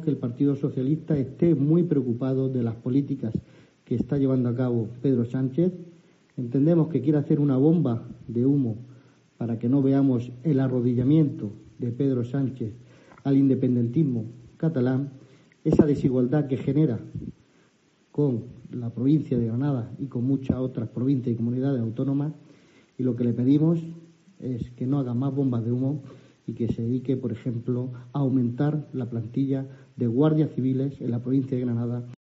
que el Partido Socialista esté muy preocupado de las políticas que está llevando a cabo Pedro Sánchez. Entendemos que quiere hacer una bomba de humo para que no veamos el arrodillamiento de Pedro Sánchez al independentismo catalán, esa desigualdad que genera con la provincia de Granada y con muchas otras provincias y comunidades autónomas, y lo que le pedimos es que no haga más bombas de humo y que se dedique, por ejemplo, a aumentar la plantilla de guardias civiles en la provincia de Granada.